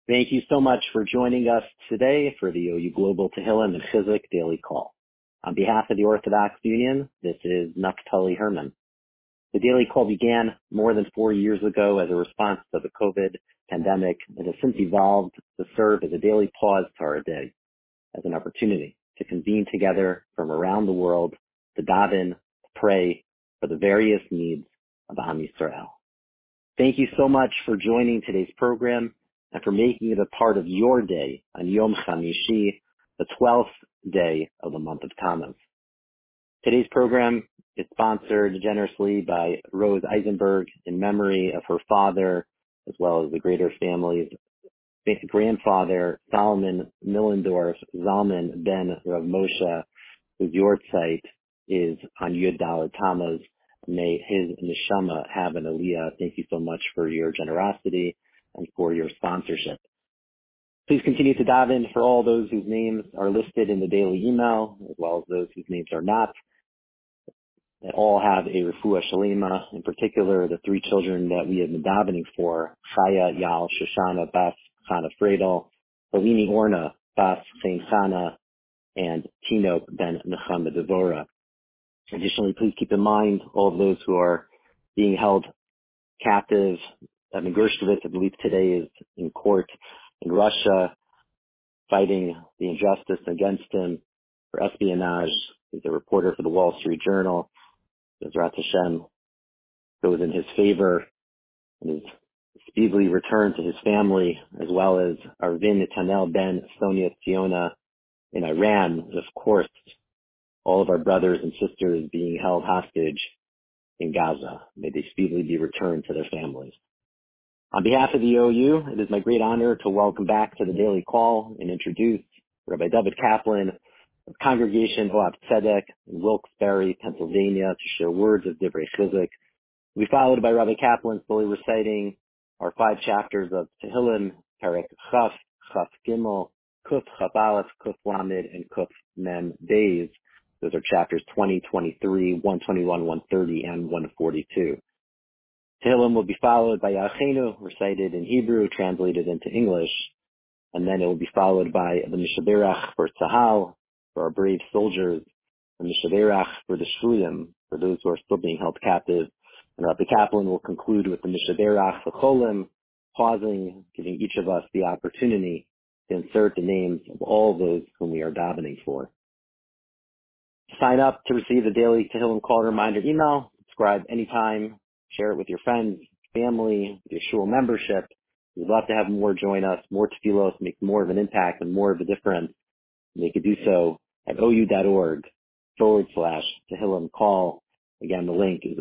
Thank you so much for joining us today for the OU Global Tehillim and Chizuk Daily Call. On behalf of the Orthodox Union, this is Naftali Herman. The Daily Call began more than 4 years ago as a response to the COVID pandemic and has since evolved to serve as a daily pause to our day, as an opportunity to convene together from around the world to daven, to pray for the various needs of Am Yisrael. Thank you so much for joining today's program and for making it a part of your day on Yom Chamishi, the 12th day of the month of Tammuz. Today's program is sponsored generously by Rose Eisenberg in memory of her father, as well as the greater family's grandfather, Solomon Millendorf Zalman ben Rav Moshe, whose yahrzeit is on Yud Daled Tammuz. May his neshama have an aliyah. Thank you so much for your generosity and for your sponsorship. Please continue to daven for all those whose names are listed in the daily email, as well as those whose names are not, that all have a refuah shalema, in particular the 3 children that we have been davening for, Chaya Yal Shoshana Bas Chana Fredel, Helini Orna Bas Chaim Chana, and Tino Ben Nechama Devora. Additionally, please keep in mind all of those who are being held captive. Evan Gershkovich, I believe today, is in court in Russia fighting the injustice against him for espionage. He's a reporter for the Wall Street Journal. Bezrat Hashem goes in his favor and is speedily returned to his family, as well as Arvin Netanel ben Sonia Tziona in Iran. Of course, all of our brothers and sisters being held hostage in Gaza. May they speedily be returned to their families. On behalf of the OU, it is my great honor to welcome back to the Daily Call and introduce Rabbi David Kaplan of Congregation Ohab Tzedek in Wilkes-Barre, Pennsylvania, to share words of Divrei Chizuk. We followed by Rabbi Kaplan slowly reciting our 5 chapters of Tehillim, Perek Chaf, Chaf Gimel, Kuf Chaf Aleph, Kuf Lamed, and Kuf Mem Beis. Those are chapters 20, 23, 121, 130, and 142. Tehillim will be followed by Yachenu, recited in Hebrew, translated into English, and then it will be followed by the Mishaberach for Tzahal, for our brave soldiers, the Mishaberach for the Shuyim, for those who are still being held captive, and Rabbi Kaplan will conclude with the Mishaberach for Cholim, pausing, giving each of us the opportunity to insert the names of all those whom we are davening for. Sign up to receive the daily Tehillim Call reminder email. Subscribe anytime. Share it with your friends, family, your shul membership. We'd love to have more join us, more tefillos, make more of an impact and more of a difference. And they could do so at ou.org/Tehillim Call. Again, the link is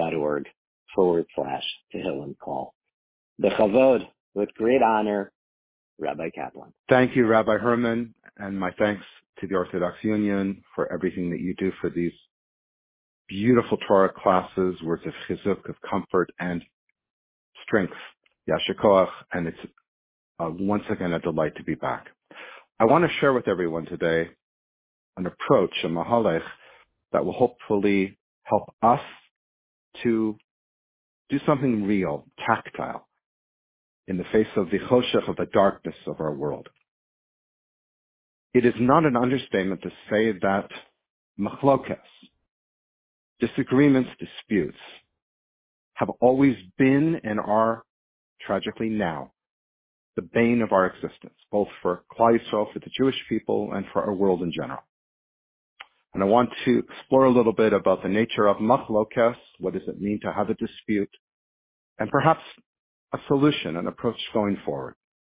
ou.org/Tehillim Call. Bechavod, with great honor, Rabbi Kaplan. Thank you, Rabbi Herman, and my thanks to the Orthodox Union for everything that you do for these beautiful Torah classes, words of chizuk, of comfort and strength. Yasher koach, and it's once again a delight to be back. I want to share with everyone today an approach, a mahalech, that will hopefully help us to do something real, tactile, in the face of the choshech, of the darkness of our world. It is not an understatement to say that machlokes, disagreements, disputes, have always been and are, tragically now, the bane of our existence, both for Klal Yisrael, for the Jewish people, and for our world in general. And I want to explore a little bit about the nature of machlokes, what does it mean to have a dispute, and perhaps a solution, an approach going forward.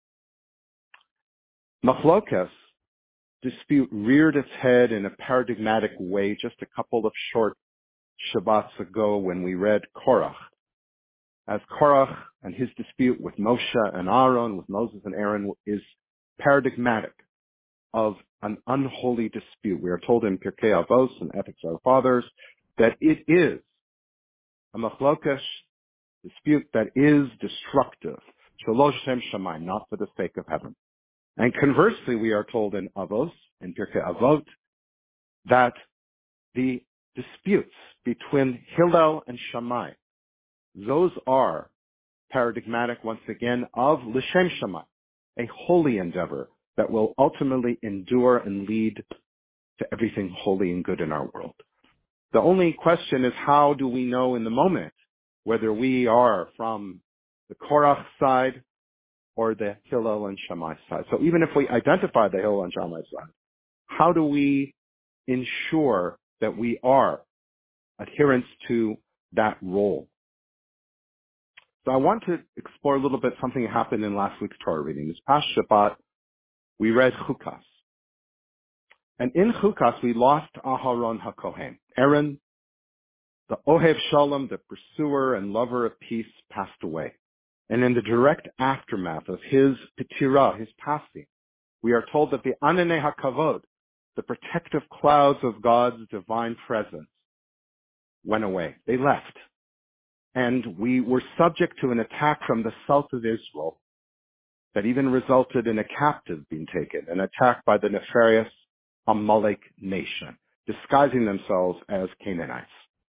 Machlokes, dispute, reared its head in a paradigmatic way just a couple of short Shabbats ago when we read Korach. As Korach and his dispute with Moshe and Aaron, with Moses and Aaron, is paradigmatic of an unholy dispute. We are told in Pirkei Avos and Ethics of Our Fathers that it is a machlokes dispute that is destructive. Shelo Shem Shamayim, not for the sake of heaven. And conversely, we are told in Avos, in Pirkei Avot, that the disputes between Hillel and Shammai, those are paradigmatic, once again, of L'Shem Shammai, a holy endeavor that will ultimately endure and lead to everything holy and good in our world. The only question is, how do we know in the moment whether we are from the Korach side or the Hillel and Shammai side? So even if we identify the Hillel and Shammai side, how do we ensure that we are adherents to that role? So I want to explore a little bit something that happened in last week's Torah reading. This past Shabbat, we read Chukas. And in Chukas, we lost Aharon HaKohen. Aaron, the Ohev Shalom, the pursuer and lover of peace, passed away. And in the direct aftermath of his Petirah, his passing, we are told that the Ananei HaKavod, the protective clouds of God's divine presence, went away. They left. And we were subject to an attack from the south of Israel that even resulted in a captive being taken, an attack by the nefarious Amalek nation, disguising themselves as Canaanites.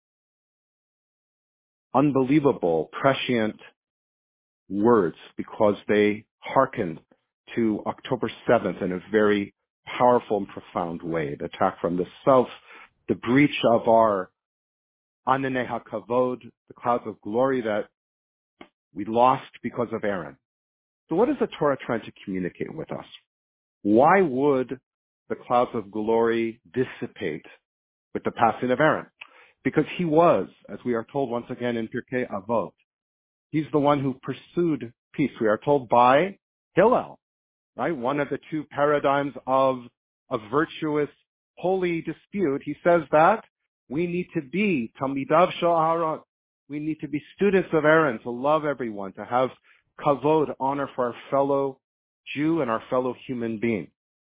Unbelievable, prescient words, because they hearkened to October 7th in a very powerful and profound way. The attack from the south, the breach of our Ananei HaKavod, the clouds of glory that we lost because of Aaron. So what is the Torah trying to communicate with us? Why would the clouds of glory dissipate with the passing of Aaron? Because he was, as we are told once again in Pirkei Avot, he's the one who pursued peace. We are told by Hillel, right? One of the two paradigms of a virtuous, holy dispute. He says that we need to be Talmidav Shel Aharon. We need to be students of Aaron, to love everyone, to have kavod, honor for our fellow Jew and our fellow human being.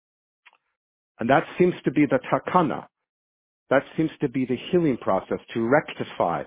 And that seems to be the takana. That seems to be the healing process to rectify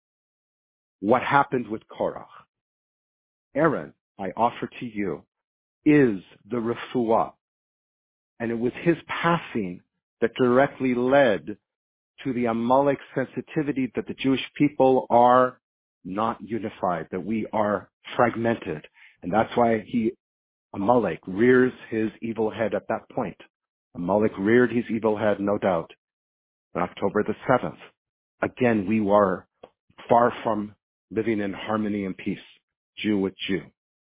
what happened with Korach. Aaron, I offer to you, is the refuah. And it was his passing that directly led to the Amalek sensitivity that the Jewish people are not unified, that we are fragmented. And that's why Amalek rears his evil head at that point. Amalek reared his evil head, no doubt, on October the 7th. Again, we were far from living in harmony and peace, Jew with Jew.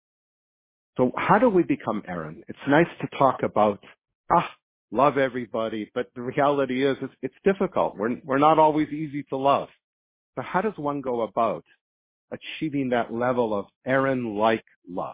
So how do we become Aaron? It's nice to talk about, love everybody, but the reality is it's difficult. We're not always easy to love. So how does one go about achieving that level of Aaron-like love?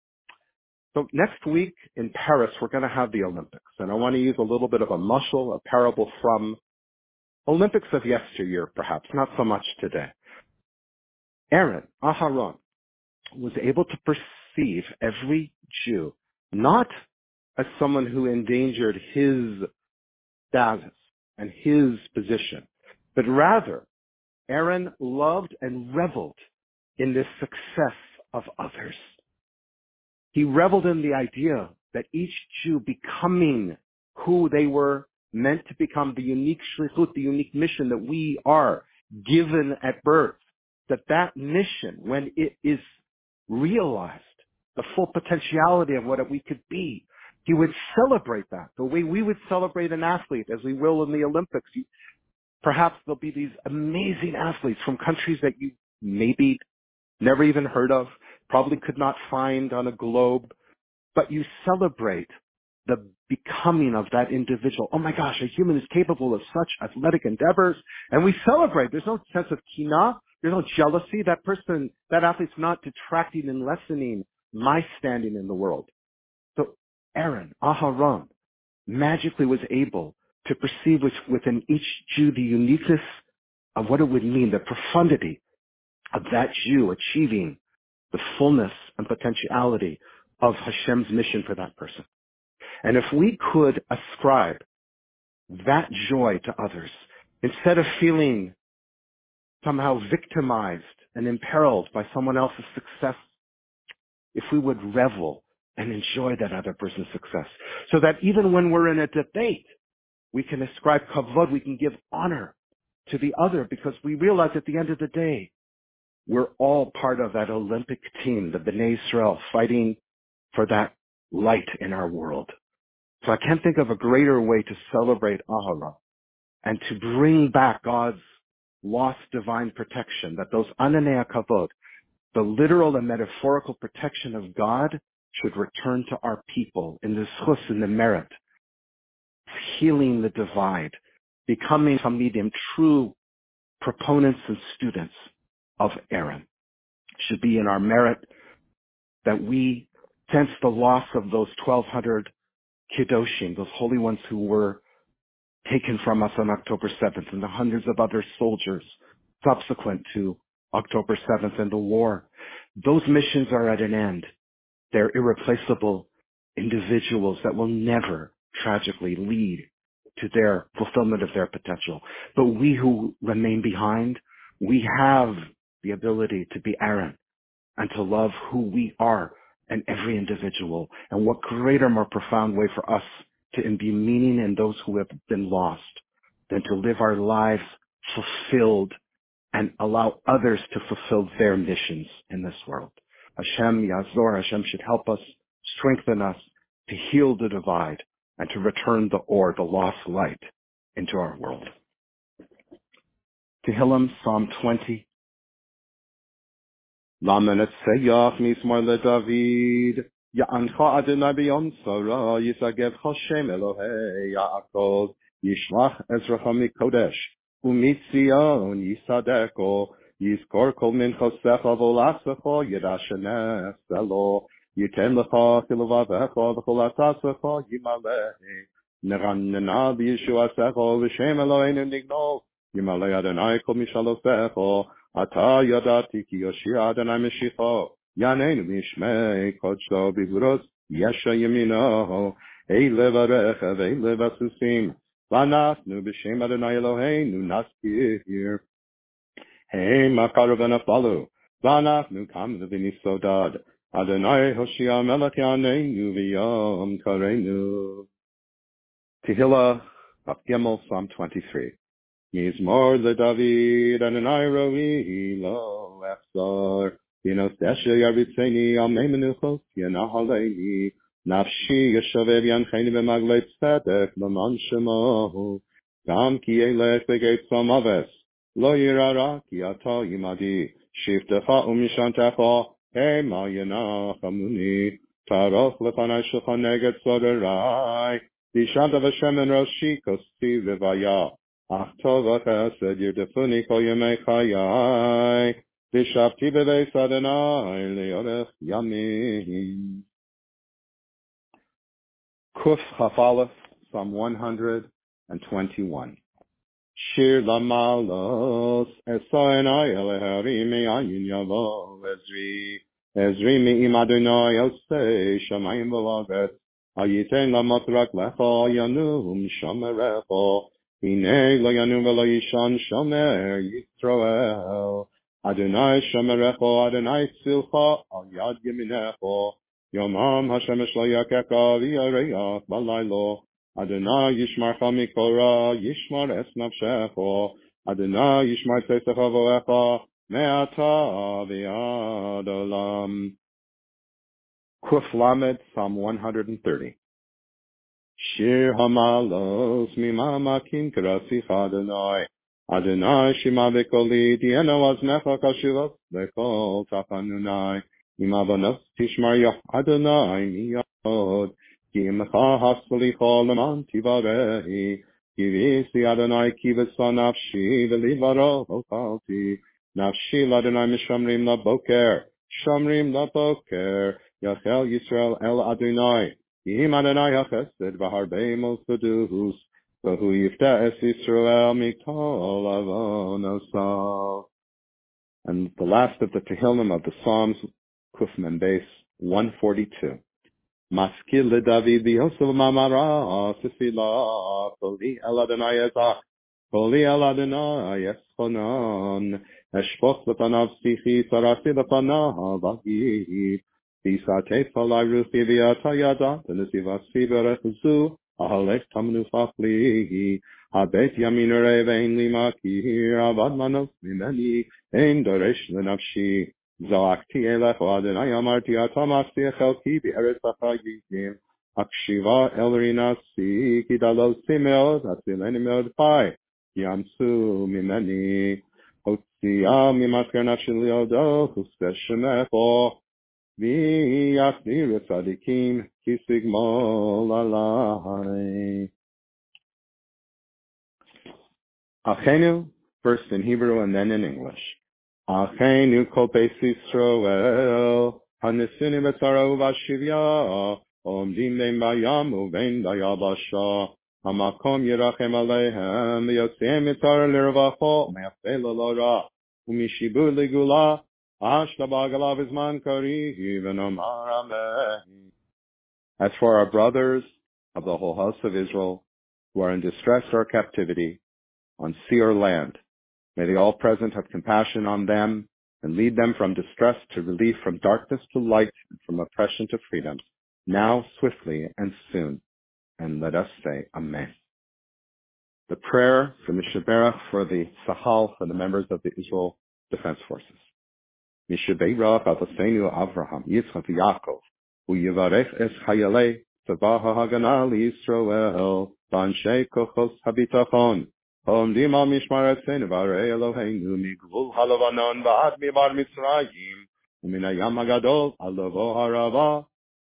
So next week in Paris, we're going to have the Olympics. And I want to use a little bit of a mashal, a parable from Olympics of yesteryear, perhaps, not so much today. Aaron, Aharon, was able to perceive every Jew not as someone who endangered his status and his position, but rather Aaron loved and reveled in the success of others. He reveled in the idea that each Jew becoming who they were meant to become, the unique shlichut, the unique mission that we are given at birth, that mission, when it is realized, the full potentiality of what we could be, he would celebrate that the way we would celebrate an athlete, as we will in the Olympics. Perhaps there'll be these amazing athletes from countries that you maybe never even heard of, probably could not find on a globe, but you celebrate the becoming of that individual. Oh my gosh, a human is capable of such athletic endeavors, and we celebrate. There's no sense of kina, there's no jealousy. That person, that athlete's not detracting and lessening my standing in the world. So Aaron, Aharon, magically was able to perceive within each Jew the uniqueness of what it would mean, the profundity of that Jew achieving the fullness and potentiality of Hashem's mission for that person. And if we could ascribe that joy to others, instead of feeling somehow victimized and imperiled by someone else's success, if we would revel and enjoy that other person's success, so that even when we're in a debate, we can ascribe kavod, we can give honor to the other, because we realize at the end of the day, we're all part of that Olympic team, the Bnei Israel, fighting for that light in our world. So I can't think of a greater way to celebrate Ahara and to bring back God's lost divine protection, that those ananei kavod, the literal and metaphorical protection of God, should return to our people in the zchus, in the merit, healing the divide, becoming Hamidim, true proponents and students of Aaron. Should be in our merit that we sense the loss of those 1,200 Kedoshim, those holy ones who were taken from us on October 7th, and the hundreds of other soldiers subsequent to October 7th and the war. Those missions are at an end. They're irreplaceable individuals that will never tragically lead to their fulfillment of their potential. But we who remain behind, we have the ability to be Aaron and to love who we are and every individual. And what greater, more profound way for us to imbue meaning in those who have been lost than to live our lives fulfilled and allow others to fulfill their missions in this world. Hashem Yazor, Hashem should help us, strengthen us to heal the divide and to return the or, the lost light, into our world. Tehillim, Psalm 20. Laman etzeyach mismar leDavid, Ya'ancha Adonai b'yonsara, Yisagevcha Shem Elohei Yaakov, Yishlach Ezracha mikodesh, Umitzion Yisadeko, Yizkor kol minchosecha v'olasecha, Yidasheneh Selo, Yiten lecha kiluvavecha v'chol atasecha Yimalei, Neranena b'Yeshuasecha v'Shem Eloheinu nigno, Yimalei Adonai kol mishalosecha, Ata yadati ki yoshia Adonai Meshicho, Yaneinu mishmei kodsho b'gvuros yesha yamino, Eile v'rechev, eile v'susim, V'anachnu b'shem Adonai Eloheinu naskir. Hey makaru v'nafalu, V'anachnu kamnu v'nisodad, Adonai Hoshia melech yaneinu v'yom kareinu. Tehillah, Bab Gimel, Psalm 23. Yizmor leDavid Adonai ro'i lo echzor, Yinos deshe yaritzeni al mei menuchos yenahaleini, Nafshi yeshovev yancheni b'maglei tzedek l'man shemo, Gam ki elech begeit somaves, Lo yirara ki ata yimadi, Shiftecha umishantecha, Hema yenachamuni, Taroch lefanai shulchan neged soderai, Dishanta v'shem en roshi kosti v'vaya, Ach tov chesed yirdefuni kol yemei chayai, V'shavti b'beis Adonai le'orech yamim. Kuf Chaf Aleph, Psalm 121. Shir lamalos, esoenai eleharim me'ayin yavo, Ezri me'im Adonai osei shamayim v'lavet, Hayiten lamotrak lecha yanum shomerecha, Hine lo yanum v'lo yishan shomer Yisroel, Adonai shomerecha, Adonai tzilcha, al yad yeminecha, Yomam Hashem lo yakeka v'yareach balaylo, Adonai yishmarcha mikora, yishmar es nafshecha, Adonai yishmar tzesecha vo'echa, me'ata v'yad olam. Kuf Lamed, Psalm 130. Shir hamalos mimamakin krasicha Adonai, Adonai shima v'koli, Tieno aznecha kashuvos v'kol tafanunai, Imavanos tishmar yach Adonai miyod, Ki imcha haspalicha leman tivarehi, Ki visi Adonai kivasa nafshi v'livaro ochalti, Nafshi l'Adonai mishamrim laboker, Shamrim laboker, Yachel Yisrael el Adonai, Im Adonai hachesed v'harbei mosaduhus, V'hu yifta es Yisrael mikol avonosav. And the last of the Tehillim of the Psalms, Kuf Mem Beis, 142. Maskil leDavid b'Yosef mamara tefila, Koli el Adonai ezach, Koli el Adonai eschonon, Eshpoch lepanav sichi, Sarasi lepanav agid, V'satei falai ruchi v'yata yadat, V'nesivasi v'rechuzu, Ahalech tamnu chafli, Habet yamin urev ein li makir, Avad manos mimeni, Ein doresh lenafshi, זעקתי אליך, אדוני אמרתי, אתה מבטיח חלקי בארץ החיים. הקשיבה אל רינתי, כי דלתי מאוד, הצילני מאוד חי, יאמצו ממני, הוציאה ממסגר נפשי לידו, ושדה שמך, ויחזיר צדיקים, כי סגמול עלי. Achenu, first in Hebrew and then in English. Achenu kol beis Yisroel, hanesuni b'tzara ubashivya, omdim ben bayam uben bayabasha, hamakom yirachem aleihem, yotzeim mitzara lirvacho, me'afel l'ra, umishibu ligula, ashla ba'agalav izman kariv, and omar amen. As for our brothers of the whole house of Israel, who are in distress or captivity, on sea or land, may the All-Present have compassion on them and lead them from distress to relief, from darkness to light, and from oppression to freedom, now, swiftly, and soon. And let us say, Amen. The prayer for Mishaberach for the Sahal, for the members of the Israel Defense Forces. Mishaberach Avosenu Avraham, Yitzchak Yaakov, Uyivarech es Hayalei, Tzavah HaHagana Yisrael, B'anshei Kochos HaBitachon, עומדים על משמרתנו וערי אלוהינו מגבול הלבנון ועד מבאר מצרים ומן הים הגדול עד לבוא הרבה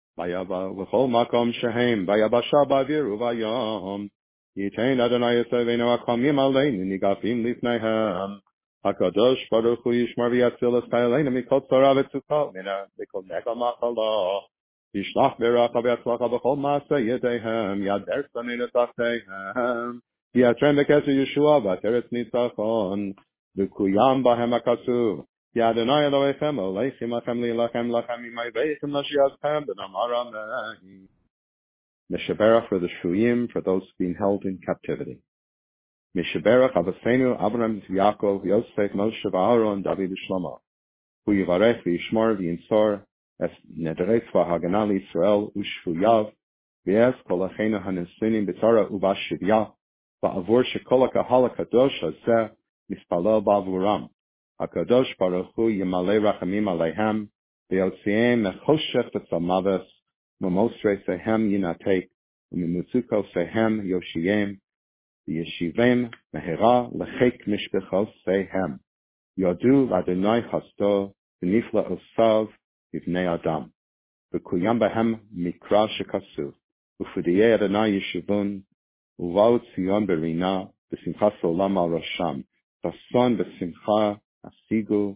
ובכל מקום שהם ביבשה באוויר ובים ייתן אדוני יצבנו הקמים עלינו ניגפים לפניהם הקדוש ברוך הוא ישמר ויציל את חיילינו מכל צרה וצוקה מכל נגע מחלה ישלח ברכה והצלחה בכל מעשה ידיהם ידר שונאינו תחתיהם יעטרם בכסר ישוע ועטרת ניצחון, וקוים בהם הכתוב, כי אדוני אלוהיכם הולך עמכם להילחם לכם עם אויביכם להשיבכם ונאמר אמן. Mishaberach for the Shuyim, for those being held in captivity. Mishaberach Avosenu Abraham Yaakov Yosef Moshe Aaron David Shlomo. Hu yivarech v'yishmor v'yinsor es nederetz v'hagana l'Yisrael u'shvuyav v'es kol acheinu hanesunim b'tzara u'vashivya Ba'avur shekol ha'kahal hakadosh hazeh mispalel ba'avuram. HaKadosh Baruch Hu yimalei rachamim aleihem v'yotzi'em mechoshech v'tzamaves v'mosreisehem yinatek v'mimutzukosehem yoshiyem v'yeshivem mehera lechek mishbechosehem yodu l'Adonai chasto v'nifla osav v'vnei adam v'kuyam behem mikra shekasu v'fudiyei Adonai yeshuvun Uvau Tzion Berina, B'simcha Solam Al Rosham, Tason B'simcha Asigu,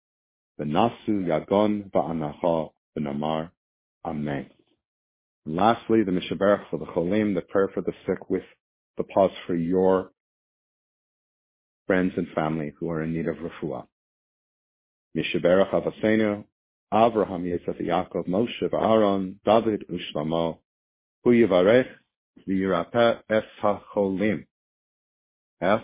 V'nasu Yagon V'anacha, V'namar, Amen. And lastly, the Mishaberach for the Cholim, the prayer for the sick with the pause for your friends and family who are in need of refuah. Mishaberach Avosenu, Avraham Yitzchak Yaakov, Moshe Aaron, David Ushlomo, Hu Yivarech, V'yirapeh es hacholim. Es.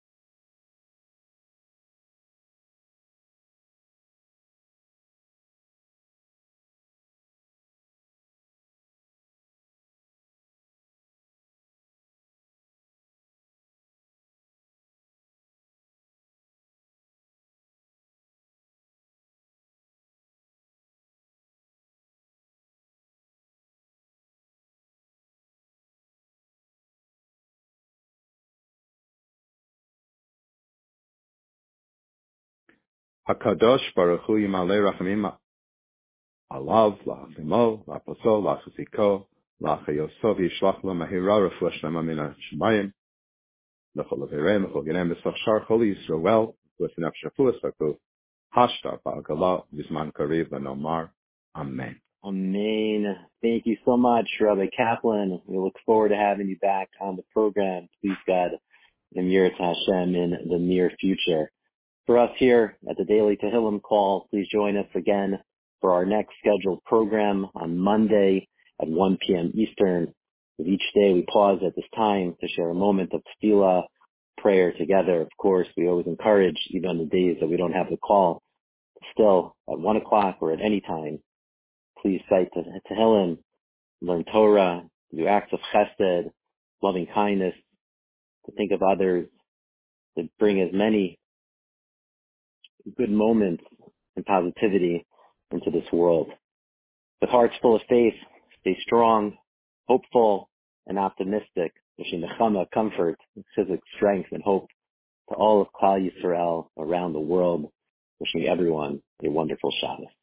HaKadosh Baruch Hu yimalei rachamim alav, la'achimo, la'aposo, la'achuziko, la'achayosov, yishlach lo mahira, refuah shlema min ha'shamayim, l'chol avirem, l'chol genem, b'sach shar chol Yisrael, v'snaf shafuas v'kuf, hashtar ba'agala, v'zman kariv, v'nomar, Amen. Amen. Thank you so much, Rabbi Kaplan. We look forward to having you back on the program, please God, in Yirat Hashem in the near future. For us here at the Daily Tehillim Call, please join us again for our next scheduled program on Monday at 1 p.m. Eastern. With each day we pause at this time to share a moment of tefillah, prayer together. Of course, we always encourage, even on the days that we don't have the call, still at 1 o'clock or at any time, please cite Tehillim, learn Torah, do acts of chesed, loving kindness, to think of others, to bring as many good moments and positivity into this world. With hearts full of faith, stay strong, hopeful, and optimistic, wishing nechama, comfort, chizuk, strength, and hope to all of Klal Yisrael around the world, wishing everyone a wonderful Shabbos.